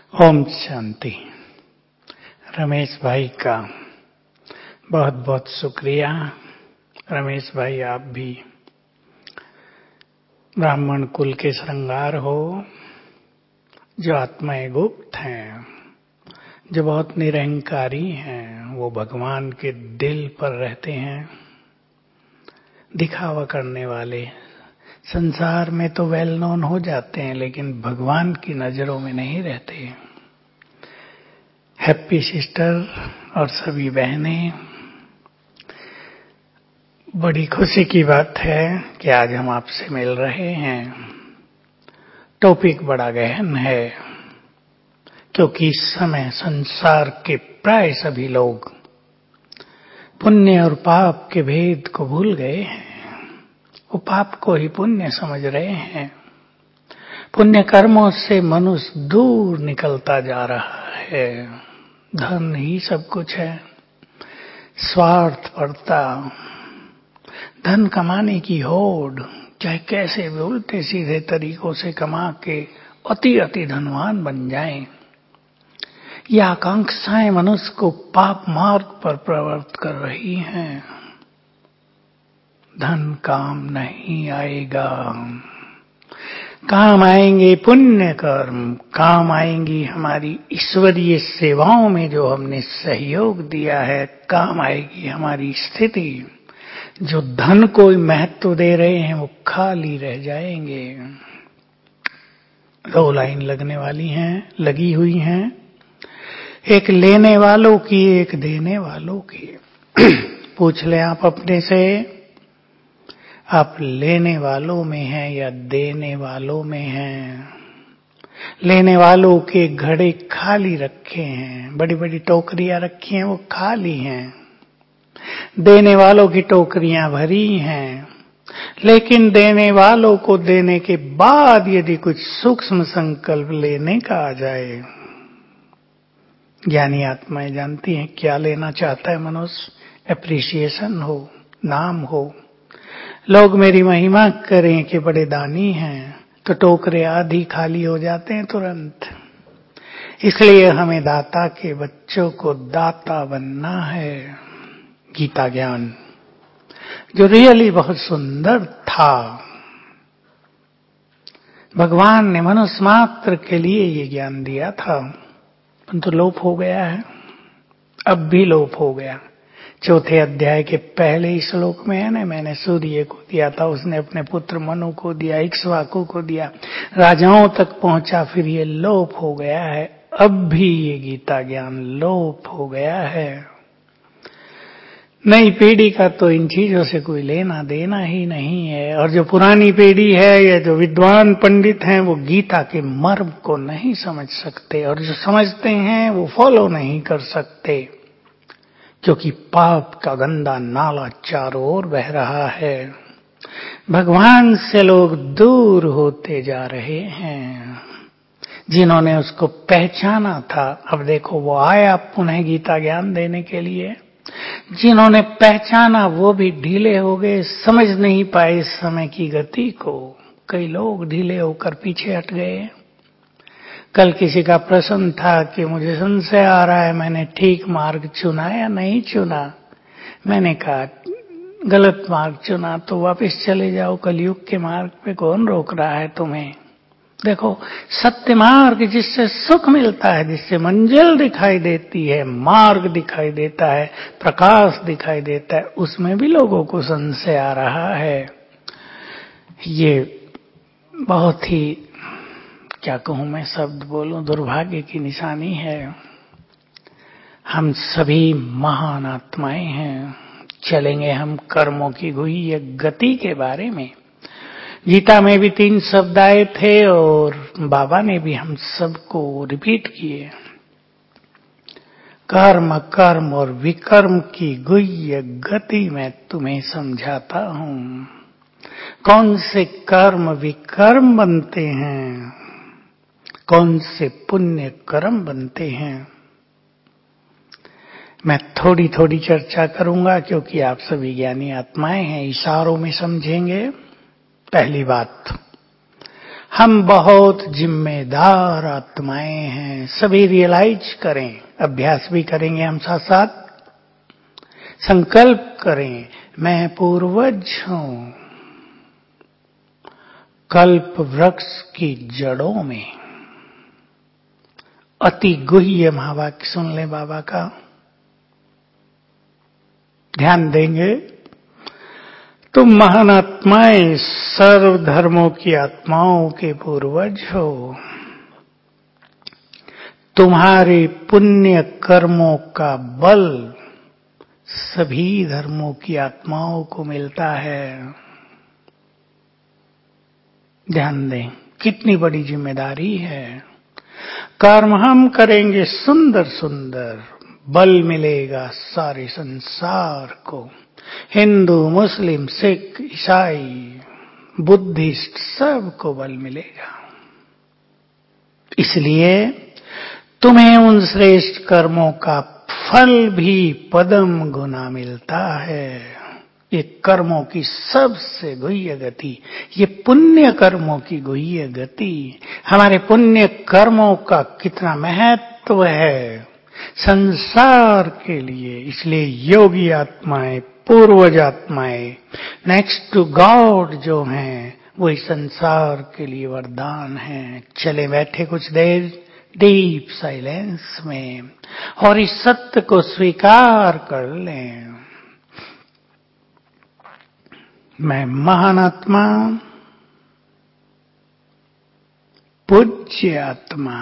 ओम शांति। रमेश भाई का बहुत बहुत शुक्रिया। रमेश भाई, आप भी ब्राह्मण कुल के श्रृंगार हो, जो आत्माएं गुप्त हैं, जो बहुत निरहंकारी हैं, वो भगवान के दिल पर रहते हैं। दिखावा करने वाले संसार में तो वेल नोन हो जाते हैं, लेकिन भगवान की नजरों में नहीं रहते। हैप्पी सिस्टर और सभी बहनें, बड़ी खुशी की बात है कि आज हम आपसे मिल रहे हैं। टॉपिक बड़ा गहन है, क्योंकि इस समय संसार के प्राय सभी लोग पुण्य और पाप के भेद को भूल गए हैं। वो पाप को ही पुण्य समझ रहे हैं। पुण्य कर्मों से मनुष्य दूर निकलता जा रहा है। धन ही सब कुछ है। स्वार्थपरता, धन कमाने की होड़, चाहे कैसे भी उल्टे सीधे तरीकों से कमा के अति धनवान बन जाएं, ये आकांक्षाएं मनुष्य को पाप मार्ग पर प्रवृत्त कर रही हैं। धन काम नहीं आएगा। काम आएंगे पुण्य कर्म, काम आएंगी हमारी ईश्वरीय सेवाओं में जो हमने सहयोग दिया है, काम आएगी हमारी स्थिति। जो धन को महत्व दे रहे हैं वो खाली रह जाएंगे। 2 लाइन लगने वाली हैं, लगी हुई हैं, एक लेने वालों की, एक देने वालों की। पूछ लें आप अपने से, आप लेने वालों में हैं या देने वालों में हैं? लेने वालों के घड़े खाली रखे हैं, बड़ी बड़ी टोकरियां रखी हैं, वो खाली हैं। देने वालों की टोकरियां भरी हैं। लेकिन देने वालों को देने के बाद यदि कुछ सूक्ष्म संकल्प लेने का आ जाए, ज्ञानी आत्माएं जानती हैं क्या लेना चाहता है मनुष्य। एप्रिसिएशन हो, नाम हो, लोग मेरी महिमा करें कि बड़े दानी हैं, तो टोकरे आधी खाली हो जाते हैं तुरंत। इसलिए हमें दाता के बच्चों को दाता बनना है। गीता ज्ञान जो रियली बहुत सुंदर था, भगवान ने मनुष्य मात्र के लिए ये ज्ञान दिया था, परंतु लोप हो गया है। अब भी लोप हो गया। 4थे अध्याय के पहले श्लोक में है ना, मैंने सूर्य को दिया था, उसने अपने पुत्र मनु को दिया, इक्ष्वाकु को दिया, राजाओं तक पहुंचा, फिर ये लोप हो गया है। अब भी ये गीता ज्ञान लोप हो गया है। नई पीढ़ी का तो इन चीजों से कोई लेना देना ही नहीं है। और जो पुरानी पीढ़ी है या जो विद्वान पंडित हैं, वो गीता के मर्म को नहीं समझ सकते, और जो समझते हैं वो फॉलो नहीं कर सकते, क्योंकि पाप का गंदा नाला चारों ओर बह रहा है। भगवान से लोग दूर होते जा रहे हैं। जिन्होंने उसको पहचाना था, अब देखो वो आया पुनः गीता ज्ञान देने के लिए। जिन्होंने पहचाना वो भी ढीले हो गए, समझ नहीं पाए इस समय की गति को। कई लोग ढीले होकर पीछे हट गए। कल किसी का प्रश्न था कि मुझे संशय आ रहा है, मैंने ठीक मार्ग चुना या नहीं चुना। मैंने कहा गलत मार्ग चुना तो वापस चले जाओ कलयुग के मार्ग पे, कौन रोक रहा है तुम्हें। देखो, सत्य मार्ग जिससे सुख मिलता है, जिससे मंजिल दिखाई देती है, मार्ग दिखाई देता है, प्रकाश दिखाई देता है, उसमें भी लोगों को संशय आ रहा है। ये बहुत ही, क्या कहूं मैं, शब्द बोलूं, दुर्भाग्य की निशानी है। हम सभी महान आत्माएं हैं। चलेंगे हम कर्मों की गुह्य गति के बारे में। गीता में भी 3 शब्द आए थे और बाबा ने भी हम सबको रिपीट किए। कर्म, कर्म और विकर्म की गुह्य गति मैं तुम्हें समझाता हूं। कौन से कर्म विकर्म बनते हैं, कौन से पुण्य कर्म बनते हैं, मैं थोड़ी थोड़ी चर्चा करूंगा, क्योंकि आप सभी ज्ञानी आत्माएं हैं। इशारों में समझेंगे। पहली बात, हम बहुत जिम्मेदार आत्माएं हैं, सभी रियलाइज करें। अभ्यास भी करेंगे हम साथ साथ। संकल्प करें, मैं पूर्वज हूं, कल्प वृक्ष की जड़ों में। अति गुह्य महावाक्य सुन ले बाबा का, ध्यान देंगे। तुम महान आत्माएं सर्व धर्मों की आत्माओं के पूर्वज हो। तुम्हारे पुण्य कर्मों का बल सभी धर्मों की आत्माओं को मिलता है। ध्यान दें, कितनी बड़ी जिम्मेदारी है। कर्म हम करेंगे सुंदर सुंदर, बल मिलेगा सारे संसार को। हिंदू, मुस्लिम, सिख, ईसाई, बुद्धिस्ट सबको बल मिलेगा। इसलिए तुम्हें उन श्रेष्ठ कर्मों का फल भी पदम गुना मिलता है। ये कर्मों की सबसे गुह्य गति, ये पुण्य कर्मों की गुह्य गति। हमारे पुण्य कर्मों का कितना महत्व है संसार के लिए। इसलिए योगी आत्माएं, पूर्वज आत्माएं, नेक्स्ट टू गॉड जो हैं, वो इस संसार के लिए वरदान है। चले बैठे कुछ देर डीप साइलेंस में और इस सत्य को स्वीकार कर लें। मैं महान आत्मा, पूज्य आत्मा,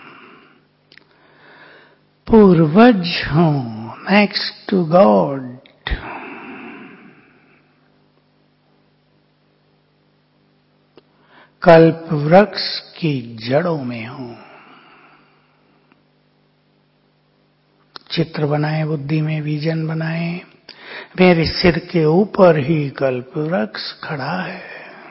पूर्वज हूं, नेक्स्ट टू गॉड। कल्प वृक्ष की जड़ों में हूं। चित्र बनाए, बुद्धि में विजन बनाए। मेरे सिर के ऊपर ही कल्प वृक्ष खड़ा है।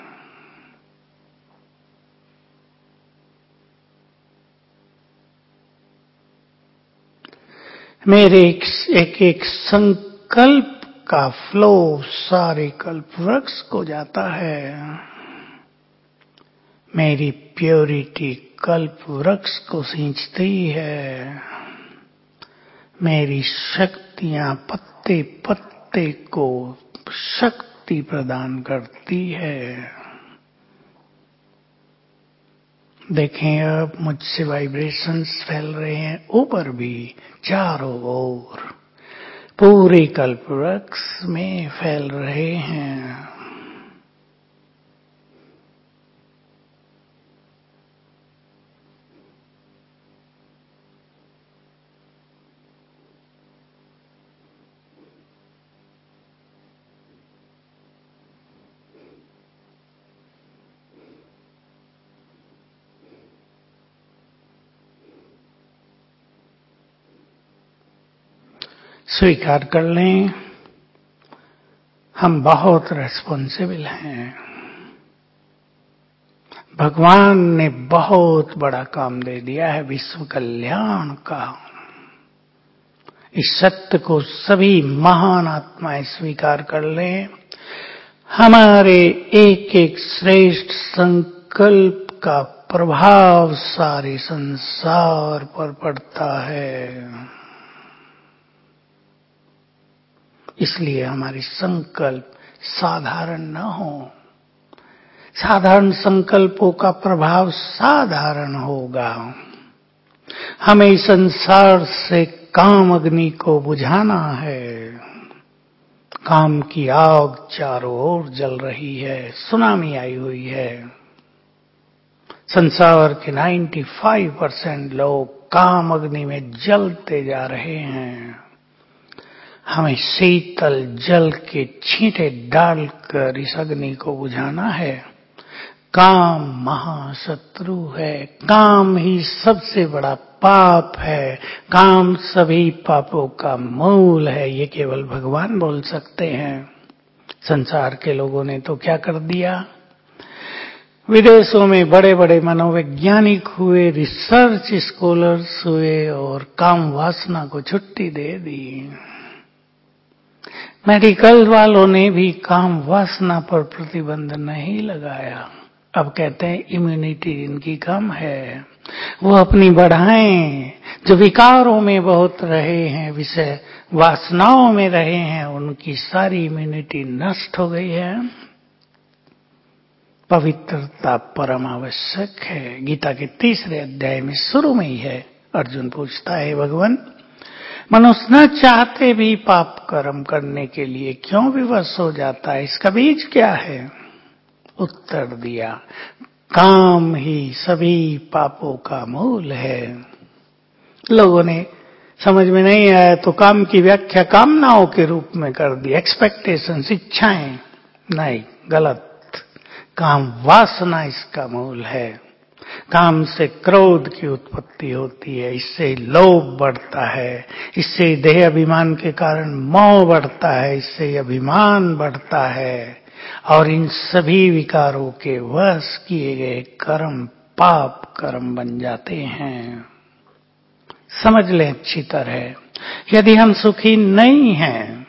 मेरे एक एक संकल्प का फ्लो सारे कल्प वृक्ष को जाता है। मेरी प्योरिटी कल्प वृक्ष को सींचती है। मेरी शक्तियां पत्ते पत्ते को शक्ति प्रदान करती है। देखें, अब मुझसे वाइब्रेशंस फैल रहे हैं ऊपर भी, चारों ओर पूरे कल्प वृक्ष में फैल रहे हैं। स्वीकार कर लें, हम बहुत रिस्पॉन्सिबल हैं। भगवान ने बहुत बड़ा काम दे दिया है विश्व कल्याण का। इस सत्य को सभी महान आत्माएं स्वीकार कर लें। हमारे एक एक श्रेष्ठ संकल्प का प्रभाव सारे संसार पर पड़ता है। इसलिए हमारी संकल्प साधारण न हो। साधारण संकल्पों का प्रभाव साधारण होगा। हमें संसार से काम अग्नि को बुझाना है। काम की आग चारों ओर जल रही है, सुनामी आई हुई है। संसार के 95% लोग काम अग्नि में जलते जा रहे हैं। हमें शीतल जल के छींटे डालकर इस अग्नि को बुझाना है। काम महाशत्रु है। काम ही सबसे बड़ा पाप है। काम सभी पापों का मूल है। ये केवल भगवान बोल सकते हैं। संसार के लोगों ने तो क्या कर दिया? विदेशों में बड़े बड़े मनोवैज्ञानिक हुए, रिसर्च स्कॉलर्स हुए और काम वासना को छुट्टी दे दी। मेडिकल वालों ने भी काम वासना पर प्रतिबंध नहीं लगाया। अब कहते हैं इम्यूनिटी इनकी कम है, वो अपनी बढ़ाएं। जो विकारों में बहुत रहे हैं, विषय वासनाओं में रहे हैं, उनकी सारी इम्यूनिटी नष्ट हो गई है। पवित्रता परम आवश्यक है। गीता के 3 अध्याय में शुरू में ही है। अर्जुन पूछता है, भगवान मनुष्य न चाहते भी पाप कर्म करने के लिए क्यों विवश हो जाता है, इसका बीज क्या है? उत्तर दिया, काम ही सभी पापों का मूल है। लोगों ने समझ में नहीं आया तो काम की व्याख्या कामनाओं के रूप में कर दी, एक्सपेक्टेशंस, इच्छाएं। नहीं, गलत। काम वासना इसका मूल है। काम से क्रोध की उत्पत्ति होती है, इससे लोभ बढ़ता है, इससे देह अभिमान के कारण मोह बढ़ता है, इससे अभिमान बढ़ता है, और इन सभी विकारों के वश किए गए कर्म पाप कर्म बन जाते हैं। समझ लें अच्छी तरह, यदि हम सुखी नहीं हैं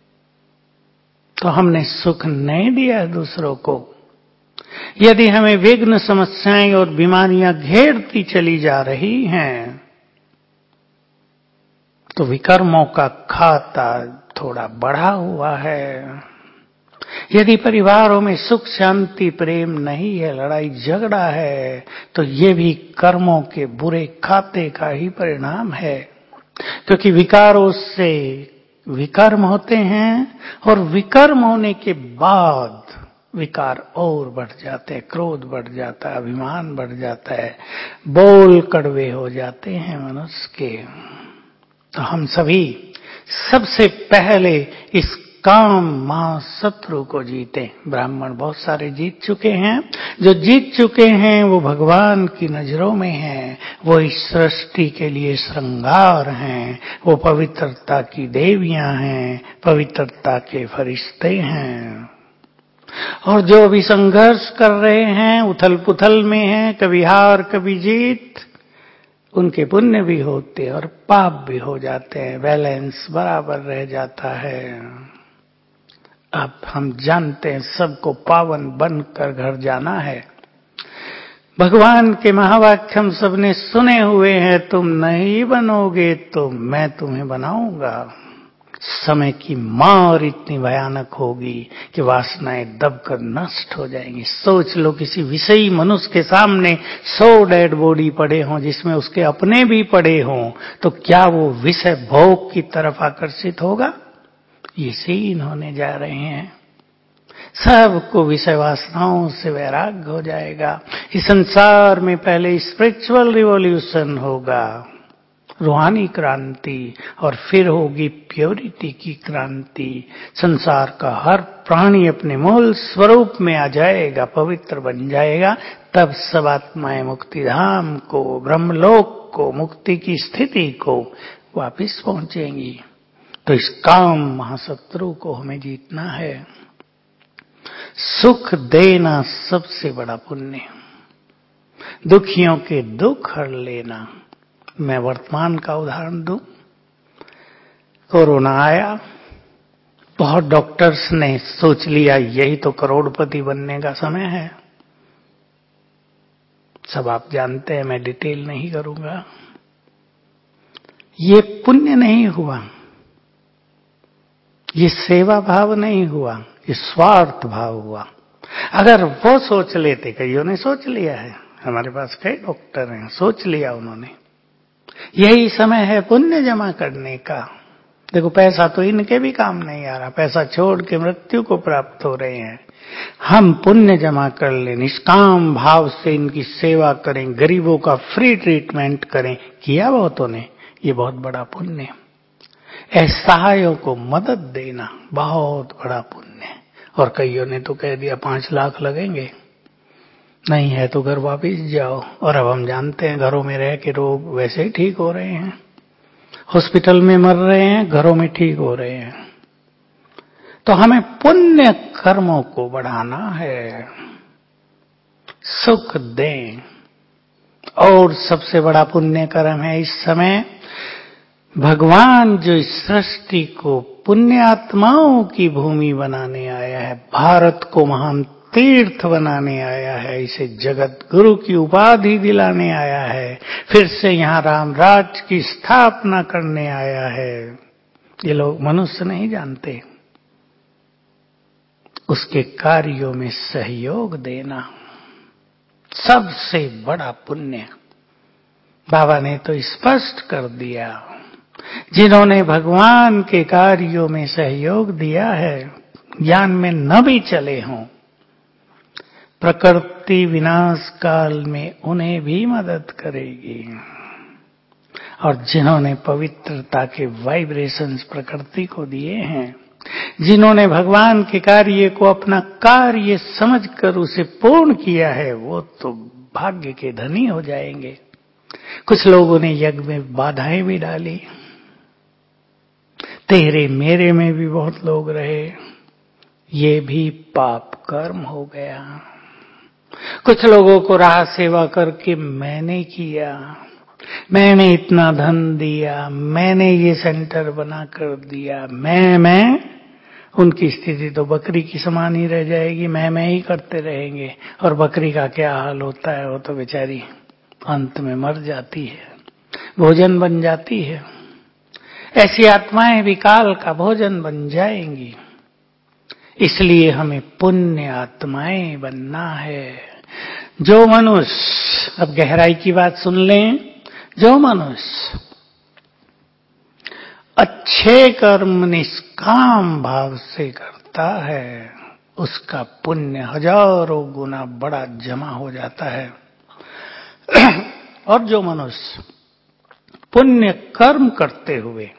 तो हमने सुख नहीं दिया दूसरों को। यदि हमें विघ्न, समस्याएं और बीमारियां घेरती चली जा रही हैं तो विकर्मों का खाता थोड़ा बढ़ा हुआ है। यदि परिवारों में सुख शांति प्रेम नहीं है, लड़ाई झगड़ा है, तो ये भी कर्मों के बुरे खाते का ही परिणाम है। क्योंकि विकारों से विकर्म होते हैं, और विकर्म होने के बाद विकार और बढ़ जाते हैं, क्रोध बढ़ जाता है, अभिमान बढ़ जाता है, बोल कड़वे हो जाते हैं मनुष्य के। तो हम सभी सबसे पहले इस काम महाशत्रु को जीते। ब्राह्मण बहुत सारे जीत चुके हैं, जो जीत चुके हैं वो भगवान की नजरों में हैं, वो इस सृष्टि के लिए श्रृंगार हैं, वो पवित्रता की देवियां हैं, पवित्रता के फरिश्ते हैं। और जो भी संघर्ष कर रहे हैं, उथल पुथल में हैं, कभी हार कभी जीत, उनके पुण्य भी होते और पाप भी हो जाते हैं, बैलेंस बराबर रह जाता है। अब हम जानते हैं सबको पावन बनकर घर जाना है। भगवान के महावाक्य हम सबने सुने हुए हैं, तुम नहीं बनोगे तो मैं तुम्हें बनाऊंगा। समय की मार इतनी भयानक होगी कि वासनाएं दबकर नष्ट हो जाएंगी। सोच लो, किसी विषयी मनुष्य के सामने 100 डेड बॉडी पड़े हों, जिसमें उसके अपने भी पड़े हों, तो क्या वो विषय भोग की तरफ आकर्षित होगा? ये सीन होने जा रहे हैं। सबको विषय वासनाओं से वैराग्य हो जाएगा। इस संसार में पहले स्पिरिचुअल रिवॉल्यूशन होगा, रूहानी क्रांति, और फिर होगी प्योरिटी की क्रांति। संसार का हर प्राणी अपने मूल स्वरूप में आ जाएगा, पवित्र बन जाएगा। तब सब आत्माएं मुक्ति धाम को, ब्रह्मलोक को, मुक्ति की स्थिति को वापिस पहुंचेंगी। तो इस काम महाशत्रु को हमें जीतना है। सुख देना सबसे बड़ा पुण्य, दुखियों के दुख हर लेना। मैं वर्तमान का उदाहरण दूं, कोरोना आया, बहुत डॉक्टर्स ने सोच लिया यही तो करोड़पति बनने का समय है। सब आप जानते हैं, मैं डिटेल नहीं करूंगा। ये पुण्य नहीं हुआ, ये सेवा भाव नहीं हुआ, ये स्वार्थ भाव हुआ। अगर वो सोच लेते, कईयों ने सोच लिया है, हमारे पास कई डॉक्टर हैं, सोच लिया उन्होंने, यही समय है पुण्य जमा करने का। देखो, पैसा तो इनके भी काम नहीं आ रहा, पैसा छोड़ के मृत्यु को प्राप्त हो रहे हैं। हम पुण्य जमा कर लें, निष्काम भाव से इनकी सेवा करें, गरीबों का फ्री ट्रीटमेंट करें। किया बहुतों ने, ये बहुत बड़ा पुण्य। असहायों को मदद देना बहुत बड़ा पुण्य। और कईयों ने तो कह दिया 5 लाख लगेंगे, नहीं है तो घर वापिस जाओ। और अब हम जानते हैं घरों में रह के रोग वैसे ही ठीक हो रहे हैं, हॉस्पिटल में मर रहे हैं, घरों में ठीक हो रहे हैं। तो हमें पुण्य कर्मों को बढ़ाना है, सुख दें। और सबसे बड़ा पुण्य कर्म है इस समय, भगवान जो इस सृष्टि को पुण्य आत्माओं की भूमि बनाने आया है, भारत को महान तीर्थ बनाने आया है, इसे जगत गुरु की उपाधि दिलाने आया है, फिर से यहाँ राम राज की स्थापना करने आया है। ये लोग मनुष्य नहीं जानते। उसके कार्यों में सहयोग देना सबसे बड़ा पुण्य। बाबा ने तो स्पष्ट कर दिया, जिन्होंने भगवान के कार्यों में सहयोग दिया है, ज्ञान में न भी चले हों, प्रकृति विनाश काल में उन्हें भी मदद करेगी। और जिन्होंने पवित्रता के वाइब्रेशंस प्रकृति को दिए हैं, जिन्होंने भगवान के कार्य को अपना कार्य समझकर उसे पूर्ण किया है, वो तो भाग्य के धनी हो जाएंगे। कुछ लोगों ने यज्ञ में बाधाएं भी डाली, तेरे मेरे में भी बहुत लोग रहे, ये भी पाप कर्म हो गया। कुछ लोगों को राह सेवा करके मैंने किया, मैंने इतना धन दिया, मैंने ये सेंटर बना कर दिया, मैं उनकी स्थिति तो बकरी की समान ही रह जाएगी। मैं ही करते रहेंगे। और बकरी का क्या हाल होता है, वो तो बेचारी अंत में मर जाती है, भोजन बन जाती है। ऐसी आत्माएं विकाल का भोजन बन जाएंगी। इसलिए हमें पुण्य आत्माएं बनना है। जो मनुष्य, अब गहराई की बात सुन लें, जो मनुष्य अच्छे कर्म निष्काम भाव से करता है, उसका पुण्य हजारों गुना बड़ा जमा हो जाता है। और जो मनुष्य पुण्य कर्म करते हुए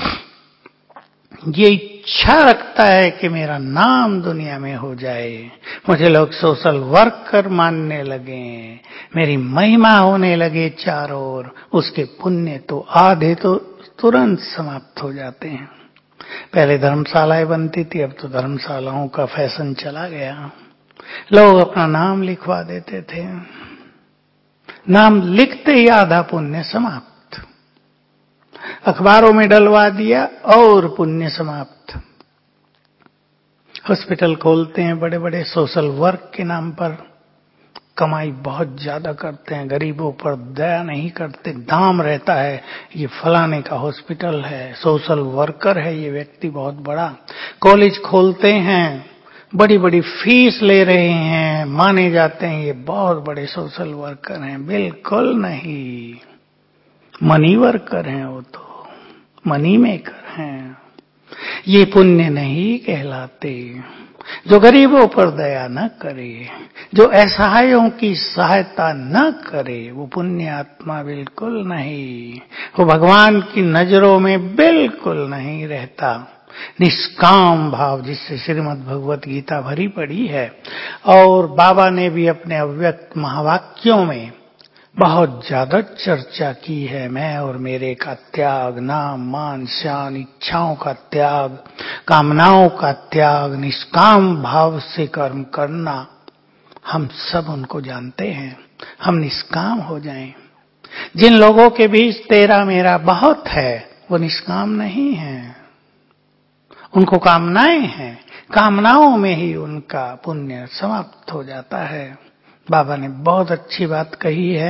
ये इच्छा रखता है कि मेरा नाम दुनिया में हो जाए, मुझे लोग सोशल वर्कर मानने लगे, मेरी महिमा होने लगे चारों ओर, उसके पुण्य तो आधे तो तुरंत समाप्त हो जाते हैं। पहले धर्मशालाएं बनती थी, अब तो धर्मशालाओं का फैशन चला गया। लोग अपना नाम लिखवा देते थे, नाम लिखते ही आधा पुण्य समाप्त। अखबारों में डलवा दिया और पुण्य समाप्त। हॉस्पिटल खोलते हैं बड़े बड़े, सोशल वर्क के नाम पर कमाई बहुत ज्यादा करते हैं, गरीबों पर दया नहीं करते। दाम रहता है, ये फलाने का हॉस्पिटल है, सोशल वर्कर है ये व्यक्ति बहुत बड़ा। कॉलेज खोलते हैं, बड़ी बड़ी फीस ले रहे हैं, माने जाते हैं ये बहुत बड़े सोशल वर्कर हैं। बिल्कुल नहीं, मनी वर्कर हैं, वो तो मनी मेकर हैं। ये पुण्य नहीं कहलाते। जो गरीबों पर दया न करे, जो असहायों की सहायता न करे, वो पुण्य आत्मा बिल्कुल नहीं। वो भगवान की नजरों में बिल्कुल नहीं रहता। निष्काम भाव, जिससे श्रीमद् भगवत गीता भरी पड़ी है, और बाबा ने भी अपने अव्यक्त महावाक्यों में बहुत ज्यादा चर्चा की है। मैं और मेरे का त्याग, नाम मान शान, इच्छाओं का त्याग, कामनाओं का त्याग, निष्काम भाव से कर्म करना, हम सब उनको जानते हैं। हम निष्काम हो जाएं। जिन लोगों के बीच तेरा मेरा बहुत है, वो निष्काम नहीं है, उनको कामनाएं हैं, कामनाओं में ही उनका पुण्य समाप्त हो जाता है। बाबा ने बहुत अच्छी बात कही है,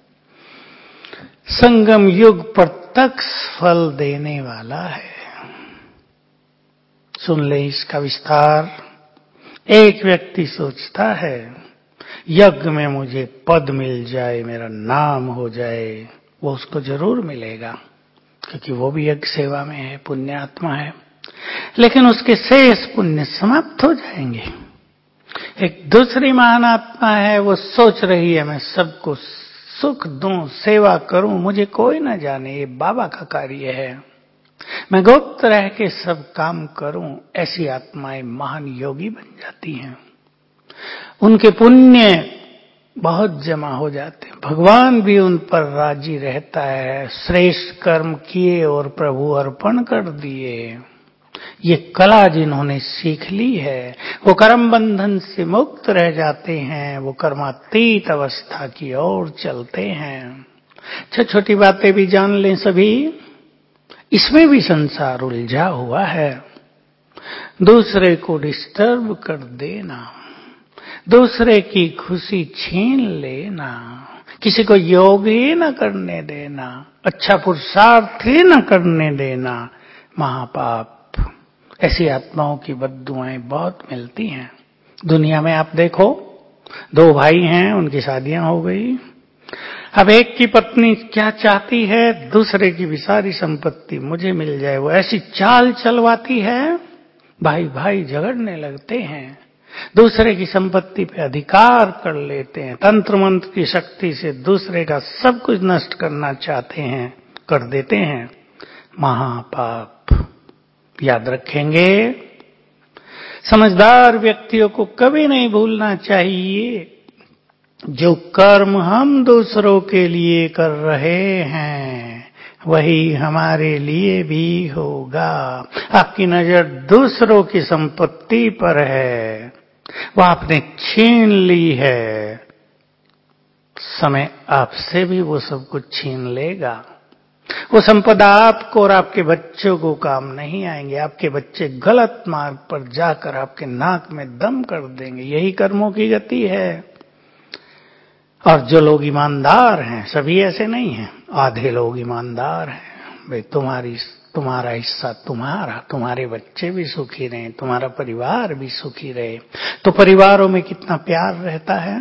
संगम युग प्रत्यक्ष फल देने वाला है। सुन ले इसका विस्तार। एक व्यक्ति सोचता है यज्ञ में मुझे पद मिल जाए, मेरा नाम हो जाए, वो उसको जरूर मिलेगा, क्योंकि वो भी यज्ञ सेवा में है, पुण्यात्मा है। लेकिन उसके शेष पुण्य समाप्त हो जाएंगे। एक दूसरी महान आत्मा है, वो सोच रही है मैं सबको सुख दूं, सेवा करूं, मुझे कोई न जाने, ये बाबा का कार्य है, मैं गुप्त रह के सब काम करूं। ऐसी आत्माएं महान योगी बन जाती हैं। उनके पुण्य बहुत जमा हो जाते हैं, भगवान भी उन पर राजी रहता है। श्रेष्ठ कर्म किए और प्रभु अर्पण कर दिए, ये कला जिन्होंने सीख ली है, वो कर्म बंधन से मुक्त रह जाते हैं, वो कर्मातीत अवस्था की ओर चलते हैं। छोटी छोटी बातें भी जान लें सभी, इसमें भी संसार उलझा हुआ है। दूसरे को डिस्टर्ब कर देना, दूसरे की खुशी छीन लेना, किसी को योग ही न करने देना, अच्छा पुरुषार्थ ही न करने देना, महापाप। ऐसी आत्माओं की बद्दुआएं बहुत मिलती हैं दुनिया में। आप देखो, 2 भाई हैं, उनकी शादियां हो गई। अब एक की पत्नी क्या चाहती है, दूसरे की भी सारी संपत्ति मुझे मिल जाए। वो ऐसी चाल चलवाती है, भाई भाई झगड़ने लगते हैं, दूसरे की संपत्ति पे अधिकार कर लेते हैं, तंत्र मंत्र की शक्ति से दूसरे का सब कुछ नष्ट करना चाहते हैं, कर देते हैं। महापाप। याद रखेंगे, समझदार व्यक्तियों को कभी नहीं भूलना चाहिए, जो कर्म हम दूसरों के लिए कर रहे हैं वही हमारे लिए भी होगा। आपकी नजर दूसरों की संपत्ति पर है, वह आपने छीन ली है, समय आपसे भी वो सब कुछ छीन लेगा। वो संपदा आपको और आपके बच्चों को काम नहीं आएंगे। आपके बच्चे गलत मार्ग पर जाकर आपके नाक में दम कर देंगे। यही कर्मों की गति है। और जो लोग ईमानदार हैं, सभी ऐसे नहीं हैं, आधे लोग ईमानदार हैं। भाई तुम्हारा हिस्सा तुम्हारा, तुम्हारे बच्चे भी सुखी रहे, तुम्हारा परिवार भी सुखी रहे। तो परिवारों में कितना प्यार रहता है।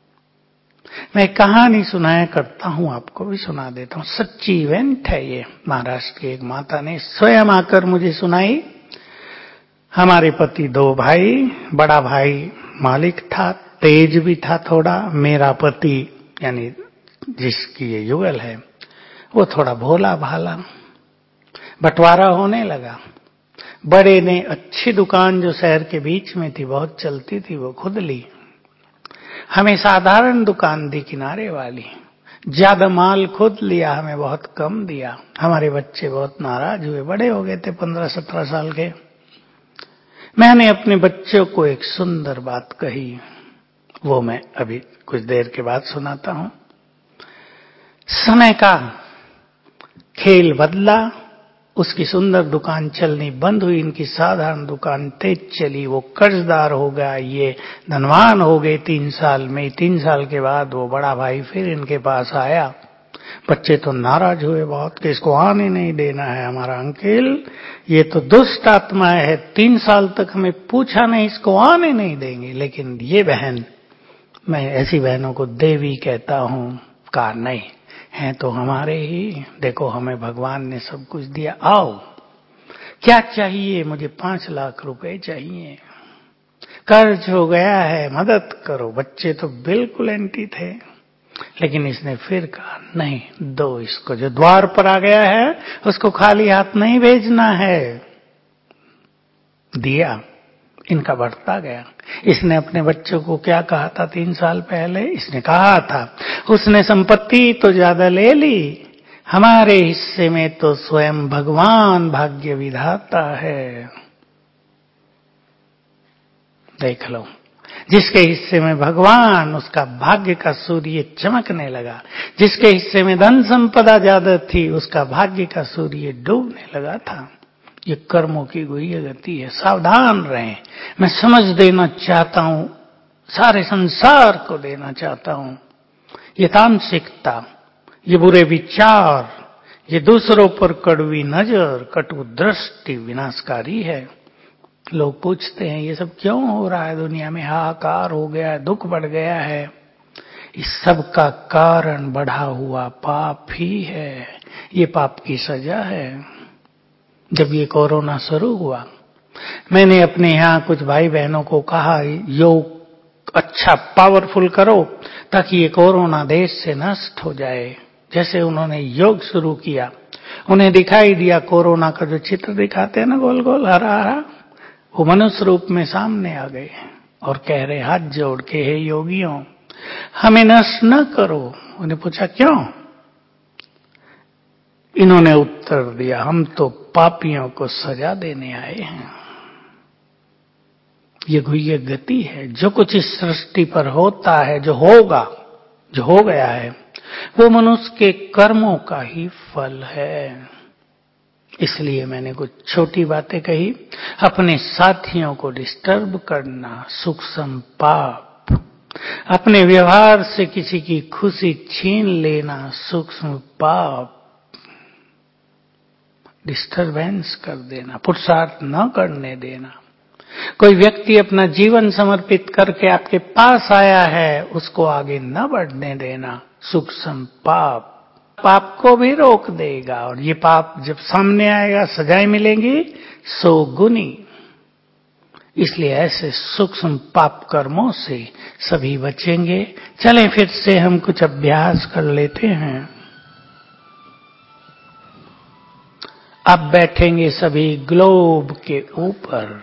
मैं कहानी सुनाया करता हूं, आपको भी सुना देता हूं। सच्ची इवेंट है ये। महाराष्ट्र की एक माता ने स्वयं आकर मुझे सुनाई। हमारे पति 2 भाई, बड़ा भाई मालिक था, तेज भी था थोड़ा। मेरा पति यानी जिसकी ये युगल है, वो थोड़ा भोला भाला। बंटवारा होने लगा। बड़े ने अच्छी दुकान जो शहर के बीच में थी, बहुत चलती थी, वो खुद ली। हमें साधारण दुकान दी किनारे वाली। ज्यादा माल खुद लिया, हमें बहुत कम दिया। हमारे बच्चे बहुत नाराज हुए, बड़े हो गए थे 15-17 साल के। मैंने अपने बच्चों को एक सुंदर बात कही, वो मैं अभी कुछ देर के बाद सुनाता हूं। समय का खेल बदला, उसकी सुंदर दुकान चलनी बंद हुई, इनकी साधारण दुकान तेज चली। वो कर्जदार हो गया, ये धनवान हो गए 3 साल में। 3 साल के बाद वो बड़ा भाई फिर इनके पास आया। बच्चे तो नाराज हुए बहुत कि इसको आने नहीं देना है हमारा अंकल, ये तो दुष्ट आत्मा है, 3 साल तक हमें पूछा नहीं, इसको आने नहीं देंगे। लेकिन ये बहन, मैं ऐसी बहनों को देवी कहता हूं, कहा नहीं हैं तो हमारे ही, देखो हमें भगवान ने सब कुछ दिया, आओ क्या चाहिए, मुझे 5 लाख रुपए चाहिए, कर्ज हो गया है, मदद करो। बच्चे तो बिल्कुल एंटी थे, लेकिन इसने फिर कहा नहीं, दो इसको, जो द्वार पर आ गया है उसको खाली हाथ नहीं भेजना है। दिया, इनका बढ़ता गया। इसने अपने बच्चों को क्या कहा था 3 साल पहले? इसने कहा था, उसने संपत्ति तो ज्यादा ले ली, हमारे हिस्से में तो स्वयं भगवान भाग्य विधाता है। देख लो, जिसके हिस्से में भगवान, उसका भाग्य का सूर्य चमकने लगा। जिसके हिस्से में धन संपदा ज्यादा थी, उसका भाग्य का सूर्य डूबने लगा था। ये कर्मों की गुह्य गति है, सावधान रहें। मैं समझ देना चाहता हूं, सारे संसार को देना चाहता हूं। ये तामसिकता, ये बुरे विचार, ये दूसरों पर कड़वी नजर, कटु दृष्टि विनाशकारी है। लोग पूछते हैं ये सब क्यों हो रहा है दुनिया में, हाहाकार हो गया है, दुख बढ़ गया है। इस सब का कारण बढ़ा हुआ पाप ही है। ये पाप की सजा है। जब ये कोरोना शुरू हुआ, मैंने अपने यहाँ कुछ भाई बहनों को कहा, योग अच्छा पावरफुल करो ताकि ये कोरोना देश से नष्ट हो जाए। जैसे उन्होंने योग शुरू किया, उन्हें दिखाई दिया कोरोना का जो चित्र दिखाते हैं ना, गोल गोल हरा हरा, वो मनुष्य रूप में सामने आ गए और कह रहे हाथ जोड़ के, हे योगियों हमें नष्ट न करो। उन्हें पूछा क्यों? इन्होंने उत्तर दिया, हम तो पापियों को सजा देने आए हैं। ये गुह्य गति है। जो कुछ इस सृष्टि पर होता है, जो होगा, जो हो गया है, वो मनुष्य के कर्मों का ही फल है। इसलिए मैंने कुछ छोटी बातें कही। अपने साथियों को डिस्टर्ब करना सूक्ष्म पाप, अपने व्यवहार से किसी की खुशी छीन लेना सूक्ष्म पाप, डिस्टरबेंस कर देना, पुरुषार्थ न करने देना। कोई व्यक्ति अपना जीवन समर्पित करके आपके पास आया है, उसको आगे न बढ़ने देना, सूक्ष्म पाप, पाप को भी रोक देगा। और ये पाप जब सामने आएगा, सजाएं मिलेंगी 100 गुनी। इसलिए ऐसे सूक्ष्म पाप कर्मों से सभी बचेंगे। चलें फिर से हम कुछ अभ्यास कर लेते हैं। अब बैठेंगे सभी ग्लोब के ऊपर।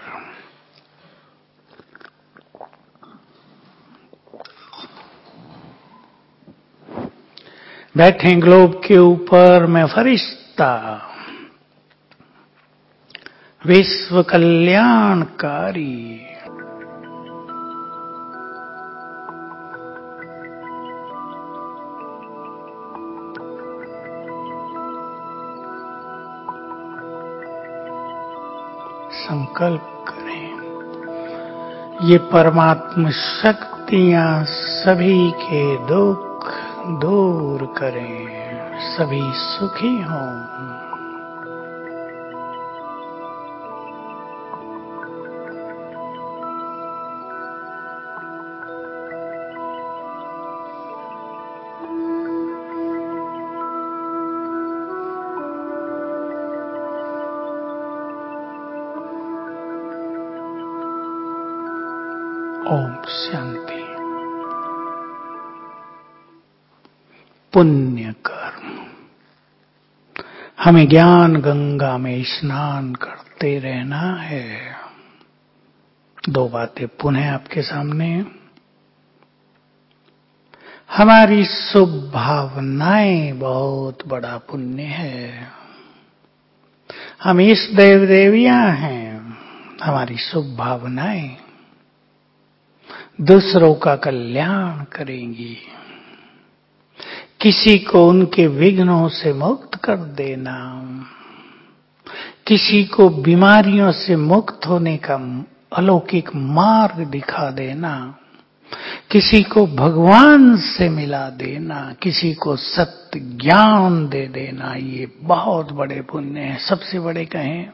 बैठे ग्लोब के ऊपर। मैं फरिश्ता, विश्व कल्याणकारी, संकल्प करें ये परमात्म शक्तियां सभी के दुख दूर करें, सभी सुखी हों। ओम शांति। पुण्य कर्म। हमें ज्ञान गंगा में स्नान करते रहना है। 2 बातें पुनः आपके सामने। हमारी शुभ भावनाएं बहुत बड़ा पुण्य है। हम इस देव देवियां हैं। हमारी शुभ भावनाएं दूसरों का कल्याण करेंगी। किसी को उनके विघ्नों से मुक्त कर देना, किसी को बीमारियों से मुक्त होने का अलौकिक मार्ग दिखा देना, किसी को भगवान से मिला देना, किसी को सत्य ज्ञान दे देना, ये बहुत बड़े पुण्य हैं। सबसे बड़े कहें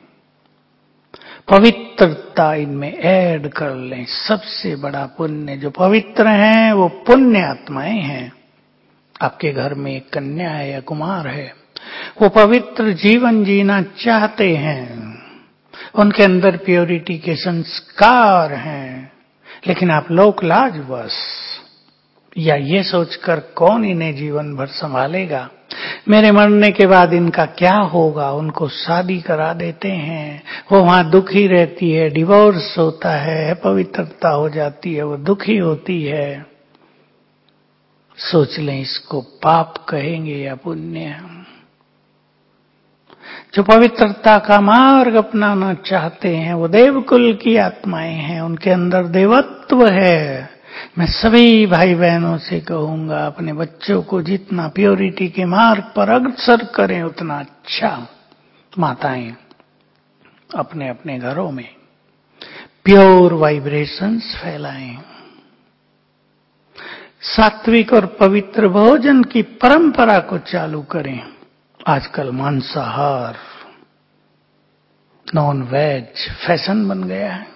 पवित्रता इनमें ऐड कर लें। सबसे बड़ा पुण्य जो पवित्र हैं वो पुण्य आत्माएं हैं। आपके घर में एक कन्या है या कुमार है, वो पवित्र जीवन जीना चाहते हैं, उनके अंदर प्योरिटी के संस्कार हैं, लेकिन आप लोक लाजवश या ये सोचकर कौन इन्हें जीवन भर संभालेगा, मेरे मरने के बाद इनका क्या होगा, उनको शादी करा देते हैं। वो वहां दुखी रहती है, डिवोर्स होता है, पवित्रता हो जाती है, वो दुखी होती है। सोच लें इसको पाप कहेंगे या पुण्य। जो पवित्रता का मार्ग अपनाना चाहते हैं वो देवकुल की आत्माएं हैं, उनके अंदर देवत्व है। मैं सभी भाई बहनों से कहूंगा अपने बच्चों को जितना प्योरिटी के मार्ग पर अग्रसर करें उतना अच्छा। माताएं अपने अपने घरों में प्योर वाइब्रेशंस फैलाएं। सात्विक और पवित्र भोजन की परंपरा को चालू करें। आजकल मांसाहार, नॉन वेज फैशन बन गया है,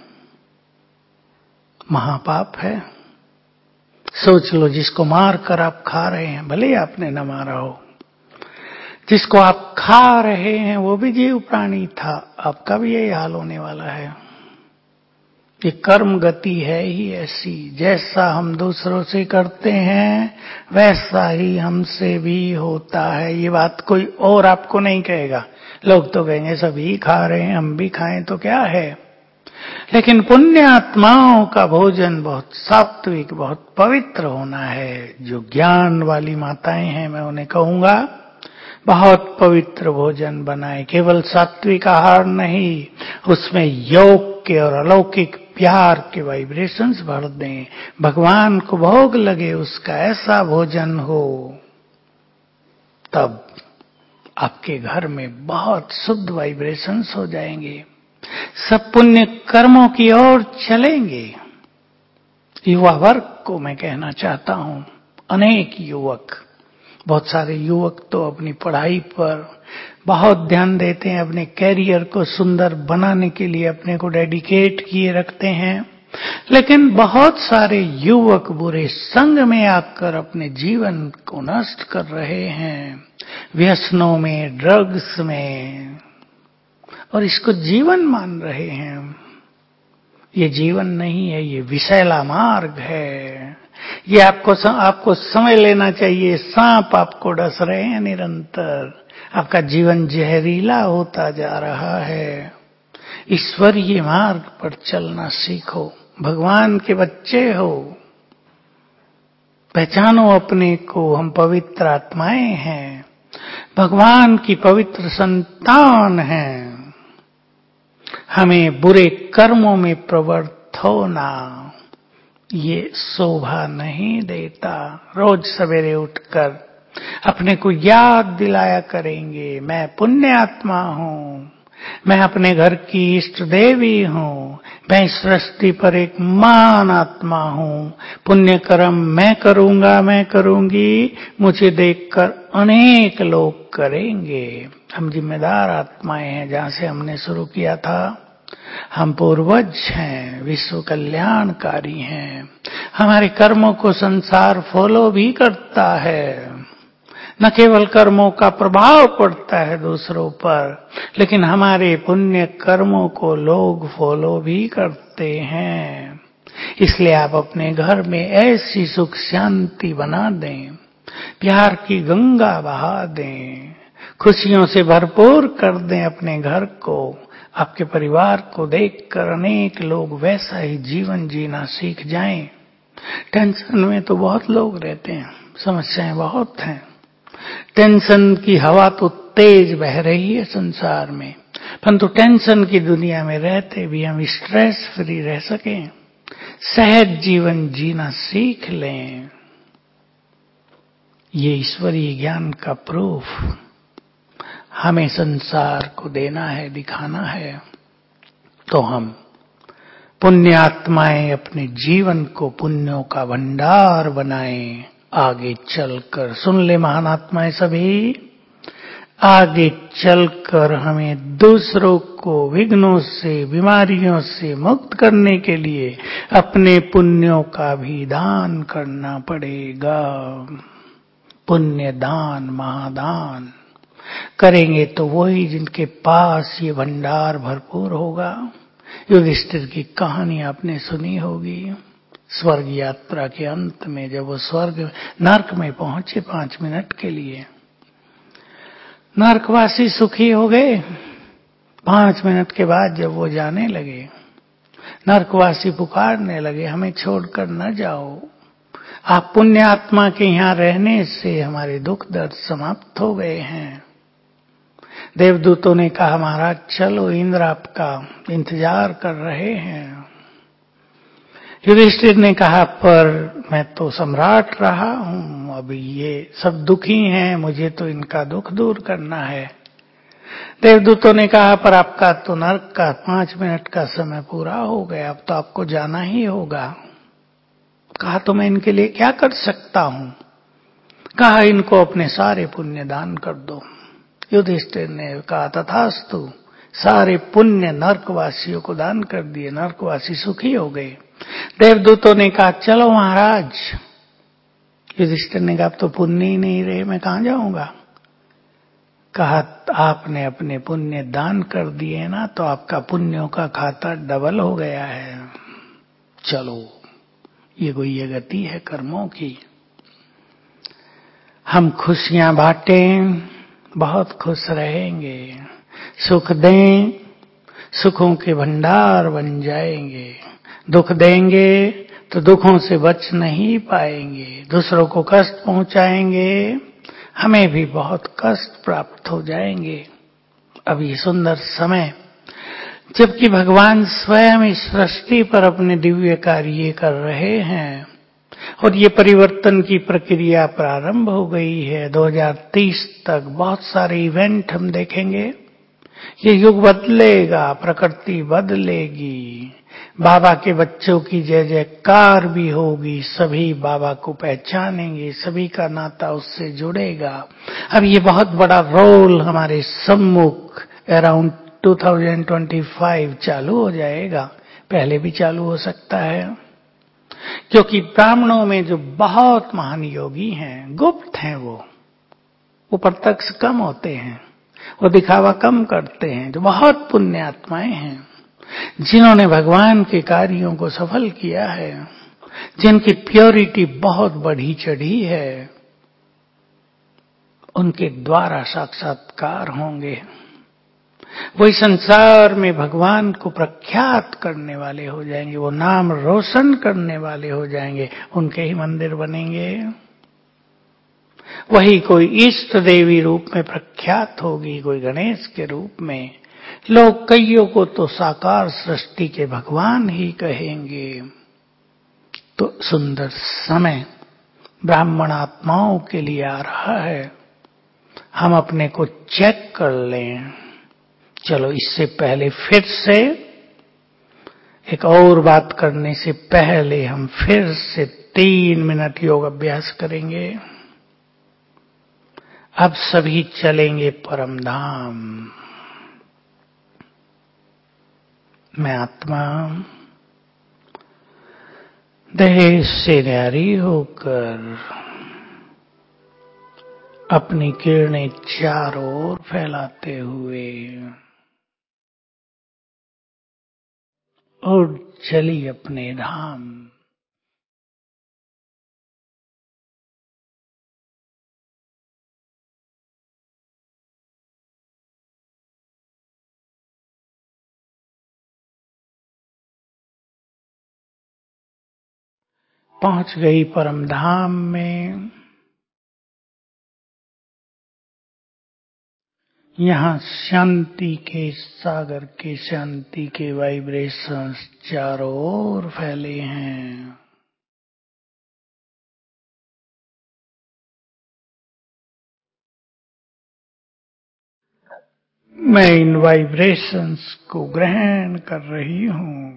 महापाप है। सोच लो जिसको मार कर आप खा रहे हैं, भले ही आपने न मारा हो, जिसको आप खा रहे हैं वो भी जीव प्राणी था, आपका भी यही हाल होने वाला है। ये कर्म गति है ही ऐसी, जैसा हम दूसरों से करते हैं वैसा ही हमसे भी होता है। ये बात कोई और आपको नहीं कहेगा। लोग तो कहेंगे सभी खा रहे हैं, हम भी खाएं तो क्या है। लेकिन पुण्य आत्माओं का भोजन बहुत सात्विक, बहुत पवित्र होना है। जो ज्ञान वाली माताएं हैं मैं उन्हें कहूंगा बहुत पवित्र भोजन बनाए। केवल सात्विक आहार नहीं, उसमें योग के और अलौकिक प्यार के वाइब्रेशंस भर दें, भगवान को भोग लगे उसका ऐसा भोजन हो, तब आपके घर में बहुत शुद्ध वाइब्रेशंस हो जाएंगे, सब पुण्य कर्मों की ओर चलेंगे। युवा वर्ग को मैं कहना चाहता हूं, अनेक युवक, बहुत सारे युवक तो अपनी पढ़ाई पर बहुत ध्यान देते हैं, अपने कैरियर को सुंदर बनाने के लिए अपने को डेडिकेट किए रखते हैं, लेकिन बहुत सारे युवक बुरे संग में आकर अपने जीवन को नष्ट कर रहे हैं, व्यसनों में, ड्रग्स में, और इसको जीवन मान रहे हैं। ये जीवन नहीं है, ये विषैला मार्ग है। ये आपको समझ लेना चाहिए, सांप आपको डस रहे हैं निरंतर, आपका जीवन जहरीला होता जा रहा है। ईश्वरीय मार्ग पर चलना सीखो, भगवान के बच्चे हो, पहचानो अपने को, हम पवित्र आत्माएं हैं, भगवान की पवित्र संतान हैं। हमें बुरे कर्मों में प्रवृत्त होना ये शोभा नहीं देता। रोज सवेरे उठकर अपने को याद दिलाया करेंगे, मैं पुण्य आत्मा हूं, मैं अपने घर की इष्ट देवी हूं, मैं इस सृष्टि पर एक महान आत्मा हूं, पुण्य कर्म मैं करूंगा, मैं करूंगी, मुझे देखकर अनेक लोग करेंगे। हम जिम्मेदार आत्माएं हैं, जहां से हमने शुरू किया था। हम पूर्वज हैं, विश्व कल्याणकारी हैं। हमारे कर्मों को संसार फॉलो भी करता है, न केवल कर्मों का प्रभाव पड़ता है दूसरों पर, लेकिन हमारे पुण्य कर्मों को लोग फॉलो भी करते हैं। इसलिए आप अपने घर में ऐसी सुख शांति बना दें, प्यार की गंगा बहा दें, खुशियों से भरपूर कर दें अपने घर को। आपके परिवार को देखकर अनेक लोग वैसा ही जीवन जीना सीख जाएं। टेंशन में तो बहुत लोग रहते हैं, समस्याएं बहुत हैं, टेंशन की हवा तो तेज बह रही है संसार में, परंतु टेंशन की दुनिया में रहते भी हम स्ट्रेस फ्री रह सकें, सहज जीवन जीना सीख लें। ये ईश्वरीय ज्ञान का प्रूफ हमें संसार को देना है, दिखाना है। तो हम पुण्य आत्माएं अपने जीवन को पुण्यों का भंडार बनाएं। आगे चलकर सुन ले महान आत्माएं सभी, आगे चलकर हमें दूसरों को विघ्नों से, बीमारियों से मुक्त करने के लिए अपने पुण्यों का भी दान करना पड़ेगा। पुण्य दान, महादान करेंगे तो वही जिनके पास ये भंडार भरपूर होगा। युधिष्ठिर की कहानी आपने सुनी होगी। स्वर्ग यात्रा के अंत में जब वो नरक में पहुंचे 5 मिनट के लिए, नरकवासी सुखी हो गए। 5 मिनट के बाद जब वो जाने लगे, नरकवासी पुकारने लगे, हमें छोड़कर न जाओ, आप पुण्य आत्मा के यहाँ रहने से हमारे दुख दर्द समाप्त हो गए हैं। देवदूतों ने कहा, महाराज चलो, इंद्र आपका इंतजार कर रहे हैं। युधिष्ठिर ने कहा, पर मैं तो सम्राट रहा हूं, अभी ये सब दुखी हैं, मुझे तो इनका दुख दूर करना है। देवदूतों ने कहा, पर आपका तो नरक का 5 मिनट का समय पूरा हो गया, अब तो आपको जाना ही होगा। कहा, तो मैं इनके लिए क्या कर सकता हूं? कहा, इनको अपने सारे पुण्य दान कर दो। युधिष्ठिर ने कहा, तथास्तु, सारे पुण्य नरकवासियों को दान कर दिए, नरकवासी सुखी हो गए। देवदूतों ने कहा, चलो महाराज। युधिष्ठिर ने कहा, अब तो पुण्य ही नहीं रहे, मैं कहां जाऊंगा? कहा, आपने अपने पुण्य दान कर दिए ना, तो आपका पुण्यों का खाता डबल हो गया है। चलो, ये कोई ये गति है कर्मों की। हम खुशियां बांटें, बहुत खुश रहेंगे। सुख दें, सुखों के भंडार बन जाएंगे। दुख देंगे तो दुखों से बच नहीं पाएंगे। दूसरों को कष्ट पहुंचाएंगे, हमें भी बहुत कष्ट प्राप्त हो जाएंगे। अब ये सुंदर समय, जबकि भगवान स्वयं इस सृष्टि पर अपने दिव्य कार्य कर रहे हैं और ये परिवर्तन की प्रक्रिया प्रारंभ हो गई है। 2030 तक बहुत सारे इवेंट हम देखेंगे। ये युग बदलेगा, प्रकृति बदलेगी, बाबा के बच्चों की जय जयकार भी होगी, सभी बाबा को पहचानेंगे, सभी का नाता उससे जुड़ेगा। अब ये बहुत बड़ा रोल हमारे सम्मुख अराउंड 2025 चालू हो जाएगा, पहले भी चालू हो सकता है, क्योंकि ब्राह्मणों में जो बहुत महान योगी हैं, गुप्त हैं, वो प्रत्यक्ष कम होते हैं, वो दिखावा कम करते हैं, जो बहुत पुण्य आत्माएं हैं, जिन्होंने भगवान के कार्यों को सफल किया है, जिनकी प्योरिटी बहुत बढ़ी चढ़ी है, उनके द्वारा साक्षात्कार होंगे। वही संसार में भगवान को प्रख्यात करने वाले हो जाएंगे, वो नाम रोशन करने वाले हो जाएंगे, उनके ही मंदिर बनेंगे। वही कोई इष्ट देवी रूप में प्रख्यात होगी, कोई गणेश के रूप में। लोग कईयों को तो साकार सृष्टि के भगवान ही कहेंगे। तो सुंदर समय ब्राह्मण आत्माओं के लिए आ रहा है, हम अपने को चेक कर लें। चलो, इससे पहले फिर से एक और बात करने से पहले हम फिर से 3 मिनट योग अभ्यास करेंगे। अब सभी चलेंगे परम धाम। मैं आत्मा देह से न्यारी होकर अपनी किरणें चारों ओर फैलाते हुए और चली अपने धाम। पहुंच गई परम धाम में। यहाँ शांति के सागर के, शांति के वाइब्रेशंस चारों ओर फैले हैं। मैं इन वाइब्रेशंस को ग्रहण कर रही हूँ।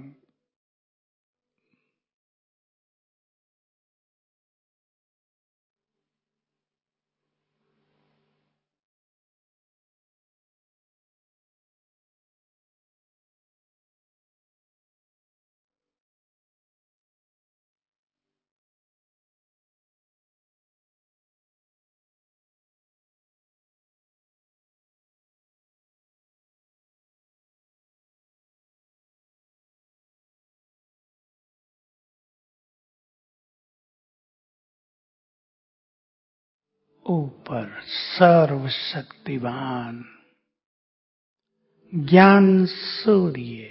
ऊपर सर्वशक्तिवान ज्ञान सूर्य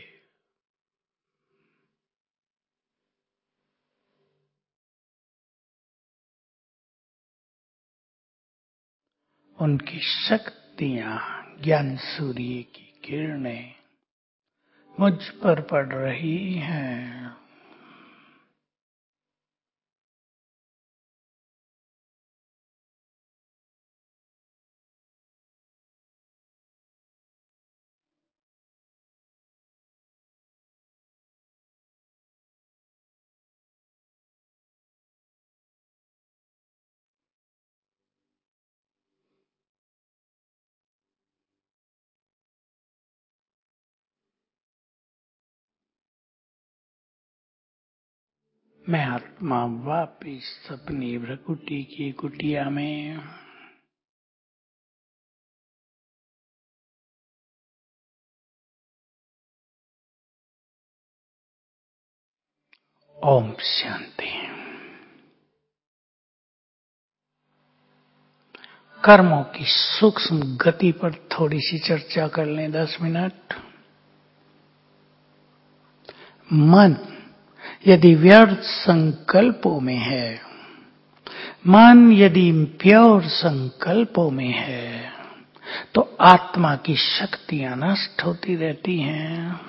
उनकी शक्तियां, ज्ञान सूर्य की किरणें मुझ पर पड़ रही हैं। मैं आत्मा वापिस अपनी भ्रकुटी की कुटिया में। ओम शांति। कर्मों की सूक्ष्म गति पर थोड़ी सी चर्चा कर लें 10 मिनट। मन यदि व्यर्थ संकल्पों में है, मन यदि प्योर संकल्पों में है, तो आत्मा की शक्तियां नष्ट होती रहती हैं।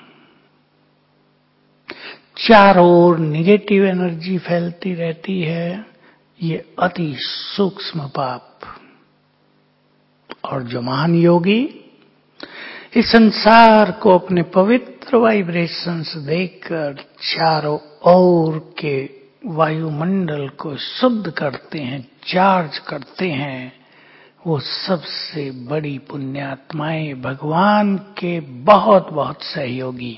चारों ओर निगेटिव एनर्जी फैलती रहती है। ये अति सूक्ष्म पाप। और जो महान योगी इस संसार को अपने पवित्र वाइब्रेशंस देकर चारों ओर के वायुमंडल को शुद्ध करते हैं, चार्ज करते हैं, वो सबसे बड़ी पुण्यात्माएं भगवान के बहुत बहुत सहयोगी।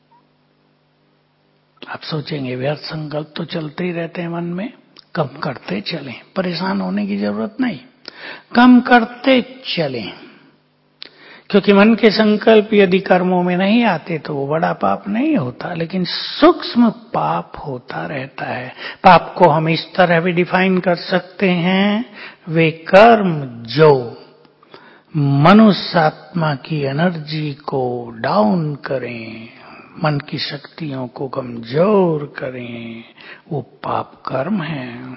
आप सोचेंगे व्यर्थ संकल्प तो चलते ही रहते हैं मन में, कम करते चलें, परेशान होने की जरूरत नहीं, कम करते चलें। क्योंकि मन के संकल्प यदि कर्मों में नहीं आते तो वो बड़ा पाप नहीं होता, लेकिन सूक्ष्म पाप होता रहता है। पाप को हम इस तरह भी डिफाइन कर सकते हैं, वे कर्म जो मनुष्य आत्मा की एनर्जी को डाउन करें, मन की शक्तियों को कमजोर करें, वो पाप कर्म हैं।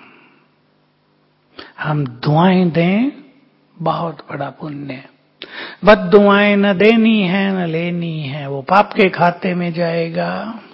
हम दुआएं दें, बहुत बड़ा पुण्य। बद दुआएं न देनी है न लेनी है, वो पाप के खाते में जाएगा।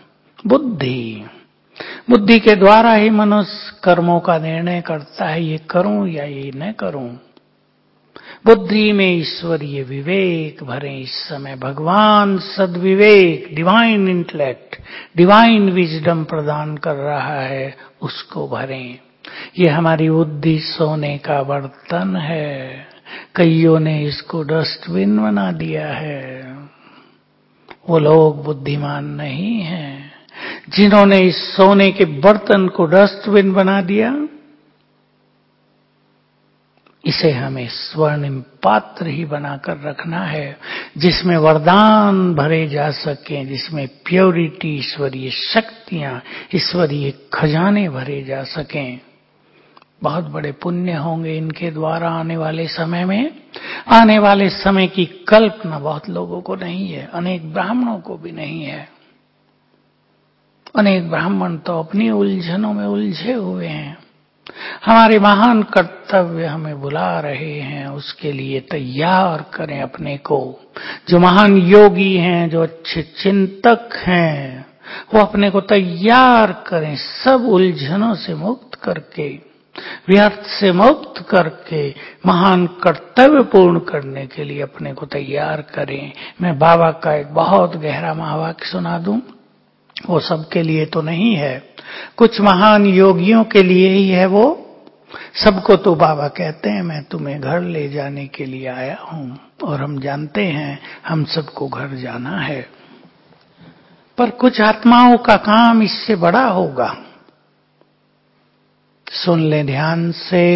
बुद्धि के द्वारा ही मनुष्य कर्मों का निर्णय करता है, ये करूं या ये न करूं। बुद्धि में ईश्वरीय विवेक भरे। इस समय भगवान सद्विवेक, डिवाइन इंटेलेक्ट, डिवाइन विजडम प्रदान कर रहा है, उसको भरें। ये हमारी बुद्धि सोने का बर्तन है, कईयों ने इसको डस्टबिन बना दिया है। वो लोग बुद्धिमान नहीं हैं जिन्होंने इस सोने के बर्तन को डस्टबिन बना दिया। इसे हमें स्वर्णिम पात्र ही बनाकर रखना है, जिसमें वरदान भरे जा सकें, जिसमें प्योरिटी, ईश्वरीय शक्तियां, ईश्वरीय खजाने भरे जा सकें। बहुत बड़े पुण्य होंगे इनके द्वारा आने वाले समय में। आने वाले समय की कल्पना बहुत लोगों को नहीं है, अनेक ब्राह्मणों को भी नहीं है। अनेक ब्राह्मण तो अपनी उलझनों में उलझे हुए हैं। हमारे महान कर्तव्य हमें बुला रहे हैं, उसके लिए तैयार करें अपने को। जो महान योगी हैं, जो अच्छे चिंतक हैं, वो अपने को तैयार करें, सब उलझनों से मुक्त करके, व्यर्थ से मुक्त करके महान कर्तव्य पूर्ण करने के लिए अपने को तैयार करें। मैं बाबा का एक बहुत गहरा महावाक्य सुना दूं, वो सबके लिए तो नहीं है, कुछ महान योगियों के लिए ही है वो। सबको तो बाबा कहते हैं मैं तुम्हें घर ले जाने के लिए आया हूं, और हम जानते हैं हम सबको घर जाना है। पर कुछ आत्माओं का काम इससे बड़ा होगा। सुन ले ध्यान से।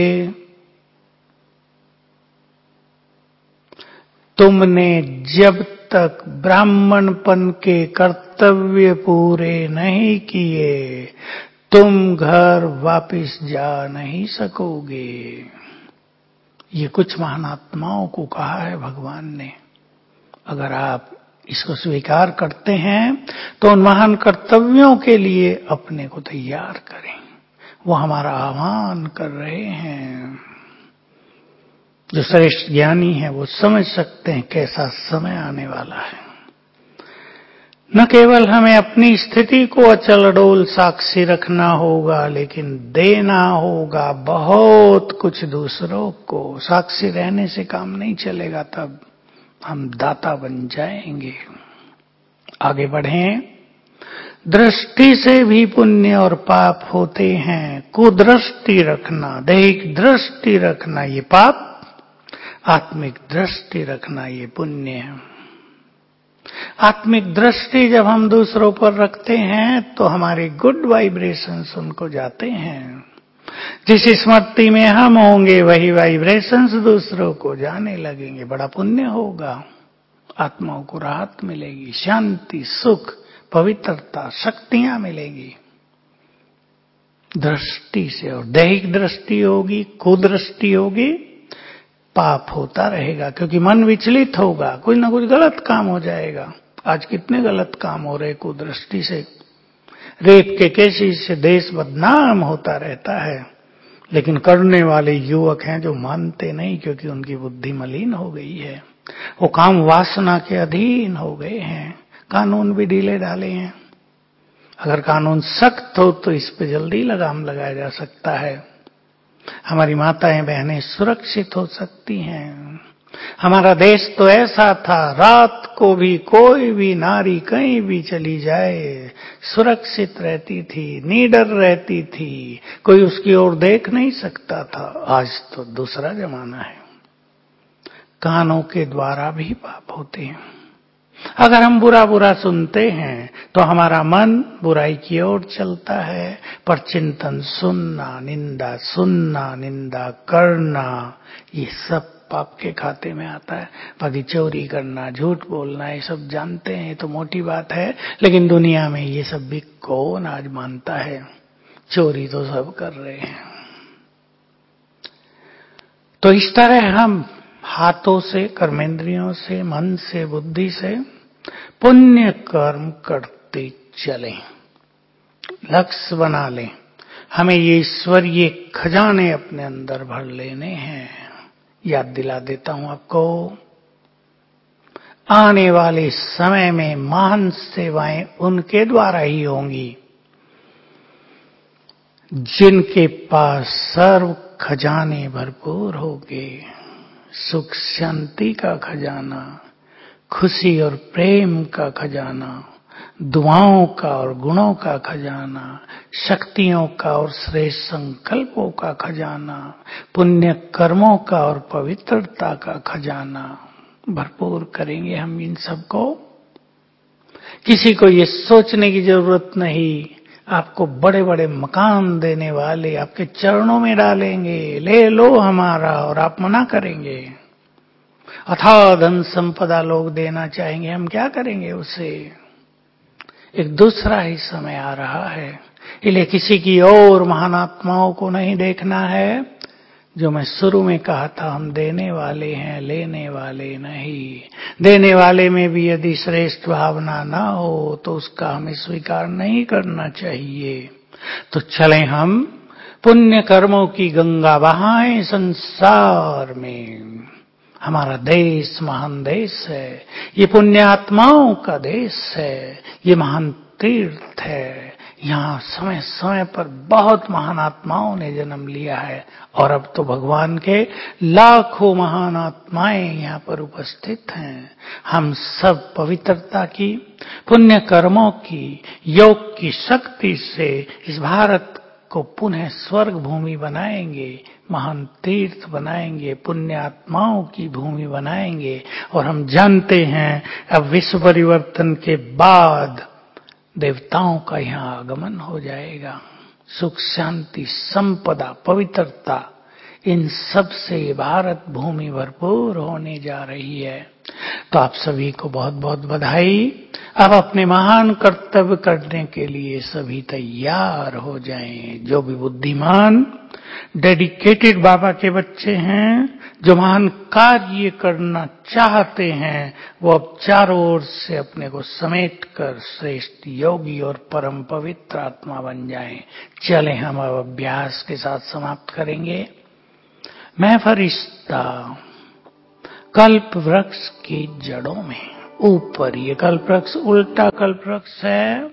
तुमने जब तक ब्राह्मणपन के कर्तव्य पूरे नहीं किए, तुम घर वापस जा नहीं सकोगे। ये कुछ महानात्माओं को कहा है भगवान ने। अगर आप इसको स्वीकार करते हैं तो उन महान कर्तव्यों के लिए अपने को तैयार करें। वो हमारा आह्वान कर रहे हैं। जो श्रेष्ठ ज्ञानी है वो समझ सकते हैं कैसा समय आने वाला है। न केवल हमें अपनी स्थिति को अचल अडोल साक्षी रखना होगा, लेकिन देना होगा बहुत कुछ दूसरों को। साक्षी रहने से काम नहीं चलेगा, तब हम दाता बन जाएंगे। आगे बढ़ें। दृष्टि से भी पुण्य और पाप होते हैं। कुदृष्टि रखना, दैहिक दृष्टि रखना ये पाप, आत्मिक दृष्टि रखना ये पुण्य है। आत्मिक दृष्टि जब हम दूसरों पर रखते हैं तो हमारे गुड वाइब्रेशंस उनको जाते हैं। जिस स्मृति में हम होंगे वही वाइब्रेशंस दूसरों को जाने लगेंगे। बड़ा पुण्य होगा। आत्माओं को राहत मिलेगी, शांति, सुख, पवित्रता, शक्तियां मिलेगी दृष्टि से। और दैहिक दृष्टि होगी, कुदृष्टि होगी, पाप होता रहेगा, क्योंकि मन विचलित होगा, कुछ ना कुछ गलत काम हो जाएगा। आज कितने गलत काम हो रहे कुदृष्टि से। रेप के केसेस से देश बदनाम होता रहता है, लेकिन करने वाले युवक हैं जो मानते नहीं, क्योंकि उनकी बुद्धि मलिन हो गई है। वो काम वासना के अधीन हो गए हैं। कानून भी ढीले ढाले हैं। अगर कानून सख्त हो तो इस पे जल्दी लगाम लगाया जा सकता है। हमारी माताएं बहनें सुरक्षित हो सकती हैं। हमारा देश तो ऐसा था, रात को भी कोई भी नारी कहीं भी चली जाए सुरक्षित रहती थी, निडर रहती थी, कोई उसकी ओर देख नहीं सकता था। आज तो दूसरा जमाना है, कानों के द्वारा भी पाप होते हैं। अगर हम बुरा बुरा सुनते हैं तो हमारा मन बुराई की ओर चलता है, पर चिंतन सुनना, निंदा करना, ये सब पाप के खाते में आता है। बाकी चोरी करना, झूठ बोलना, ये सब जानते हैं, तो मोटी बात है, लेकिन दुनिया में ये सब भी कौन आज मानता है? चोरी तो सब कर रहे हैं। तो इस तरह हम हाथों से, कर्मेंद्रियों से, मन से, बुद्धि से पुण्य कर्म करते चलें, लक्ष्य बना लें। हमें ये ईश्वरीय खजाने अपने अंदर भर लेने हैं। याद दिला देता हूं आपको, आने वाले समय में महान सेवाएं उनके द्वारा ही होंगी जिनके पास सर्व खजाने भरपूर होंगे। सुख शांति का खजाना, खुशी और प्रेम का खजाना, दुआओं का और गुणों का खजाना, शक्तियों का और श्रेष्ठ संकल्पों का खजाना, पुण्य कर्मों का और पवित्रता का खजाना भरपूर करेंगे हम इन सबको। किसी को ये सोचने की जरूरत नहीं, आपको बड़े बड़े मकान देने वाले आपके चरणों में डालेंगे, ले लो हमारा, और आप मना करेंगे। अथाह धन संपदा लोग देना चाहेंगे, हम क्या करेंगे उसे? एक दूसरा ही समय आ रहा है, इसलिए किसी की और महान आत्माओं को नहीं देखना है। जो मैं शुरू में कहा था, हम देने वाले हैं, लेने वाले नहीं। देने वाले में भी यदि श्रेष्ठ भावना ना हो तो उसका हमें स्वीकार नहीं करना चाहिए। तो चलें हम पुण्य कर्मों की गंगा बहाएं संसार में। हमारा देश महान देश है, ये पुण्य आत्माओं का देश है, ये महान तीर्थ है। यहाँ समय समय पर बहुत महान आत्माओं ने जन्म लिया है, और अब तो भगवान के लाखों महान आत्माएं यहाँ पर उपस्थित हैं। हम सब पवित्रता की, पुण्य कर्मों की, योग की शक्ति से इस भारत को पुनः स्वर्ग भूमि बनाएंगे, महान तीर्थ बनाएंगे, पुण्य आत्माओं की भूमि बनाएंगे। और हम जानते हैं अब विश्व परिवर्तन के बाद देवताओं का यहाँ आगमन हो जाएगा। सुख शांति संपदा पवित्रता, इन सब से भारत भूमि भरपूर होने जा रही है। तो आप सभी को बहुत बहुत बधाई। अब अपने महान कर्तव्य करने के लिए सभी तैयार हो जाएं। जो भी बुद्धिमान डेडिकेटेड बाबा के बच्चे हैं, जो महान कार्य करना चाहते हैं, वो अब चारों ओर से अपने को समेट कर श्रेष्ठ योगी और परम पवित्र आत्मा बन जाएं। चलें हम अब अभ्यास के साथ समाप्त करेंगे। मैं फरिश्ता कल्प वृक्ष की जड़ों में, ऊपर ये कल्प वृक्ष उल्टा कल्प वृक्ष है,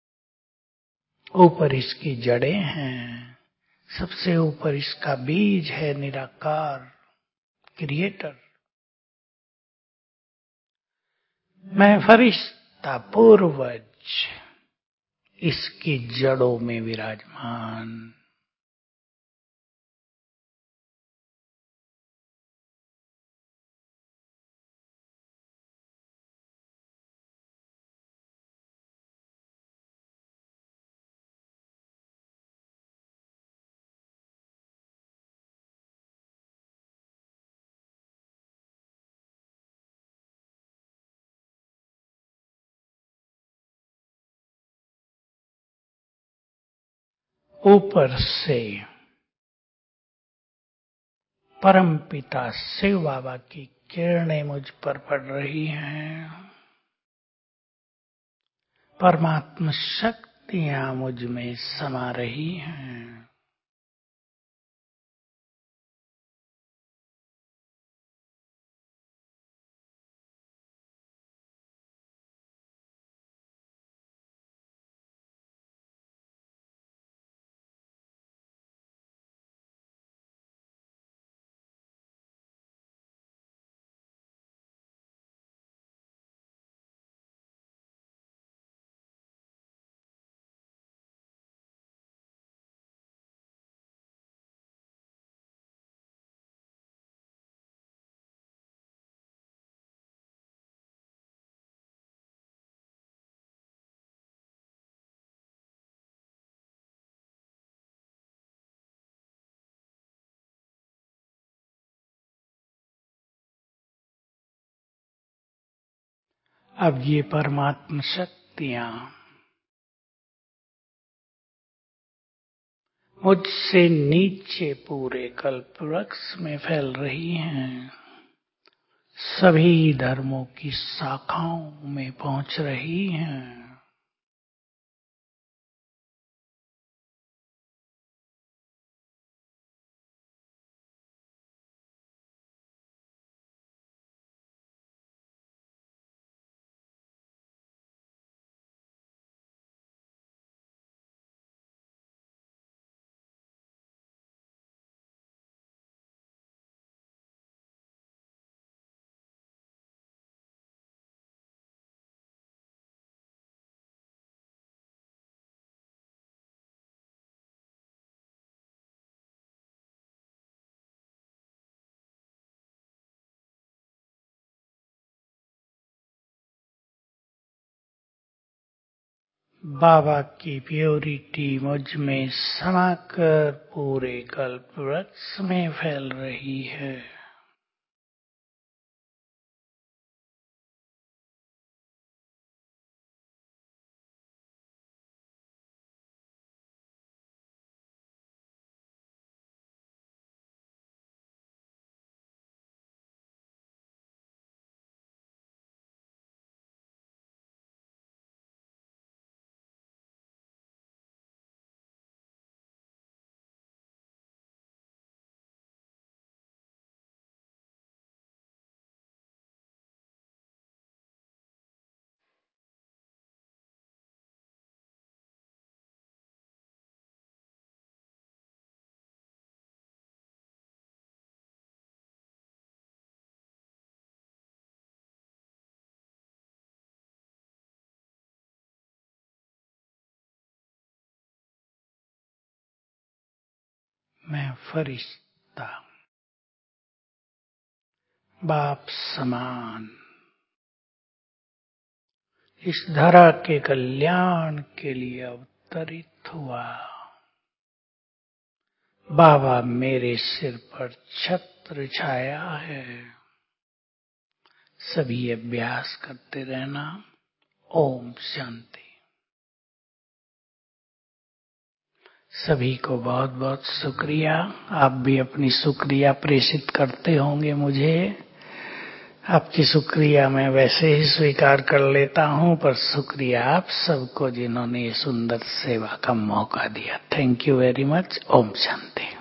ऊपर इसकी जड़ें हैं, सबसे ऊपर इसका बीज है निराकार क्रिएटर। मैं फरिश्ता पूर्वज इसकी जड़ों में विराजमान। ऊपर से परमपिता शिव बाबा की किरणें मुझ पर पड़ रही हैं। परमात्मा शक्तियां मुझ में समा रही हैं। अब ये परमात्म शक्तियां मुझसे नीचे पूरे कल्प वृक्ष में फैल रही हैं, सभी धर्मों की शाखाओं में पहुंच रही हैं। बाबा की प्योरिटी मुझ में समाकर पूरे कल्प वृक्ष में फैल रही है। मैं फरिश्ता, बाप समान, इस धरा के कल्याण के लिए अवतरित हुआ। बाबा मेरे सिर पर छत्र छाया है। सभी अभ्यास करते रहना। ओम शांति। सभी को बहुत बहुत शुक्रिया। आप भी अपनी शुक्रिया प्रेषित करते होंगे मुझे। आपकी शुक्रिया मैं वैसे ही स्वीकार कर लेता हूं, पर शुक्रिया आप सबको जिन्होंने ये सुंदर सेवा का मौका दिया। Thank you very much. ओम शांति।